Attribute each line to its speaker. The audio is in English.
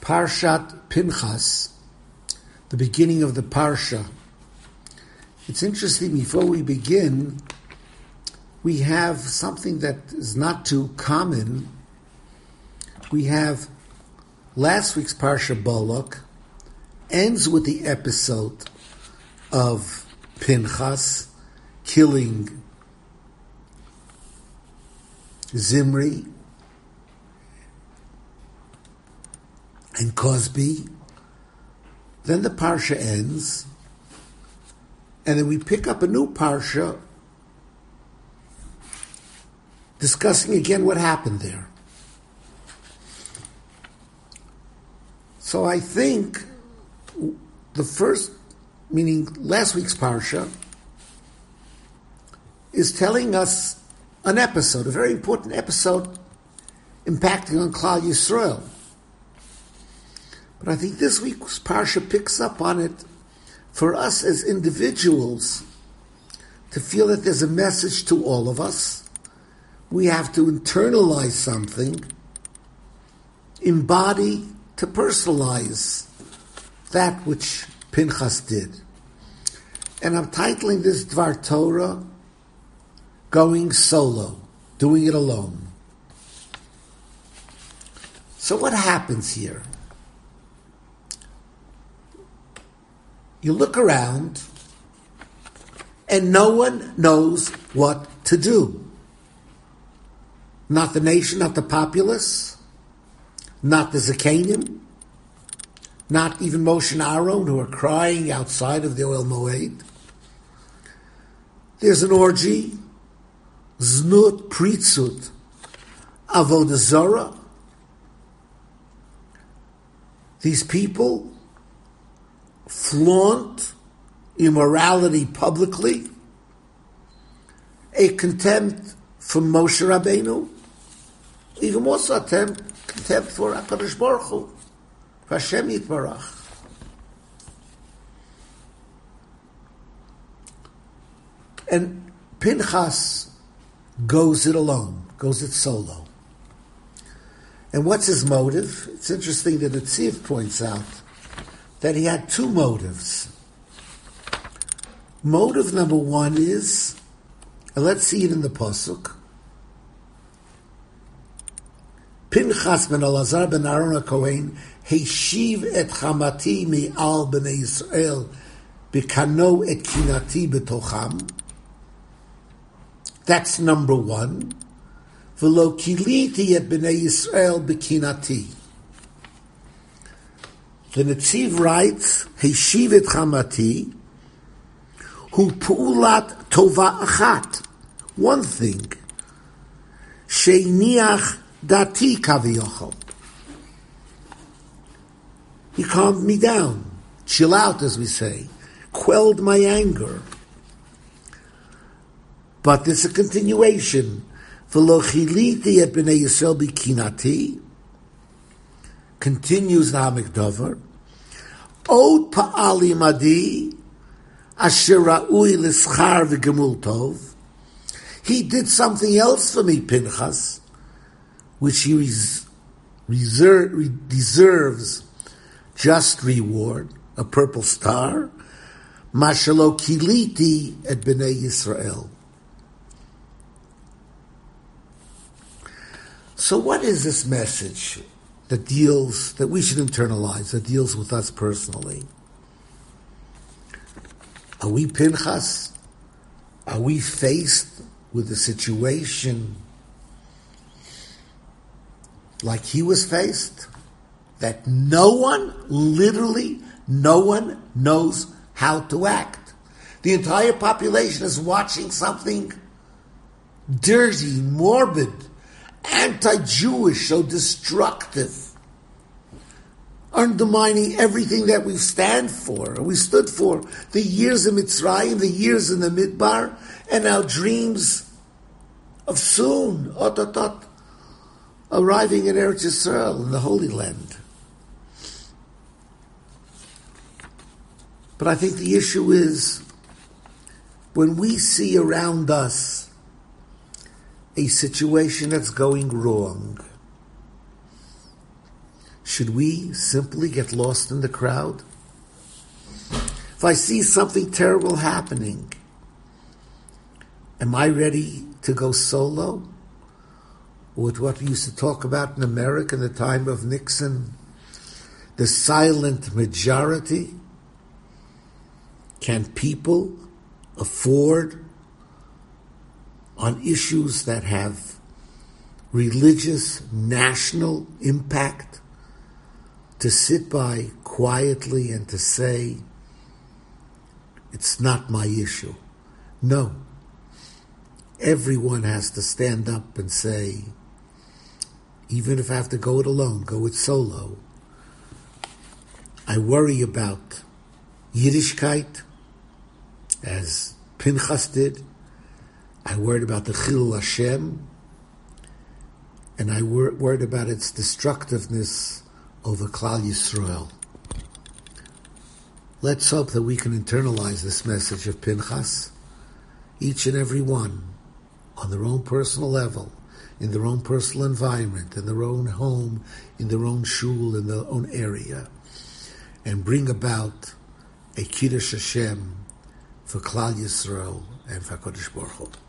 Speaker 1: Parshat Pinchas, the beginning of the Parsha. It's interesting, before we begin, we have something that is not too common. We have last week's Parsha Balak, ends with the episode of Pinchas killing Zimri and Cosby. Then the Parsha ends, and then we pick up a new Parsha discussing again what happened there. So I think the first, meaning last week's Parsha, is telling us an episode, a very important episode impacting on Klal Yisrael. But I think this week's Parsha picks up on it for us as individuals to feel that there's a message to all of us. We have to internalize something, embody to personalize that which Pinchas did. And I'm titling this Dvar Torah, Going Solo, Doing It Alone. So what happens here? You look around, and no one knows what to do. Not the nation, not the populace, not the Zakanim, not even Moshe and Aaron, who are crying outside of the Oel Moed. There's an orgy, Znut, Pritzut, Avodah Zarah. These people flaunt immorality publicly, a contempt for Moshe Rabbeinu, even more so contempt for HaKadosh Baruch Hu, for Hashem Yitbarach. And Pinchas goes it alone, goes it solo. And what's his motive? It's interesting that the Tziv points out that he had two motives. Motive number one is, and let's see it in the Pasuk, Pinchas ben Elazar ben Aaron HaKohen Heishiv et chamati mi'al b'nei Yisrael b'kano et kinati b'tocham. That's number one. V'lo kiliti et b'nei Yisrael b'kinati. The Netziv writes, Heishiv et chamati, hu pu'ulat tova achat. One thing. Sheiniach dati kaviyochel. He calmed me down. Chill out, as we say. Quelled my anger. But there's a continuation. V'lo chiliti et b'nei Yisrael b'kinati. Continues the Hamikdavar. Od pa'ali madi asher ra'ui l'schar v'gemul tov. He did something else for me, Pinchas, which he deserves just reward, a purple star. Mashalo kiliti et b'nei Yisrael. So what is this message that we should internalize, that deals with us personally? Are we Pinchas? Are we faced with a situation like he was faced? That literally no one knows how to act. The entire population is watching something dirty, morbid, anti-Jewish, so destructive, undermining everything that we stand for, we stood for, the years in Mitzrayim, the years in the Midbar, and our dreams of soon, arriving in Eretz Yisrael, in the Holy Land. But I think the issue is, when we see around us a situation that's going wrong, Should we simply get lost in the crowd? If I see something terrible happening, am I ready to go solo? With what we used to talk about in America in the time of Nixon, the silent majority? Can people afford, on issues that have religious, national impact, to sit by quietly and to say, it's not my issue? No. Everyone has to stand up and say, even if I have to go it alone, go it solo. I worry about Yiddishkeit, as Pinchas did. I worried about the Chilul Hashem, and I worried about its destructiveness over Klal Yisrael. Let's hope that we can internalize this message of Pinchas, each and every one, on their own personal level, in their own personal environment, in their own home, in their own shul, in their own area, and bring about a Kiddush Hashem for Klal Yisrael and for HaKadosh Baruch Hu.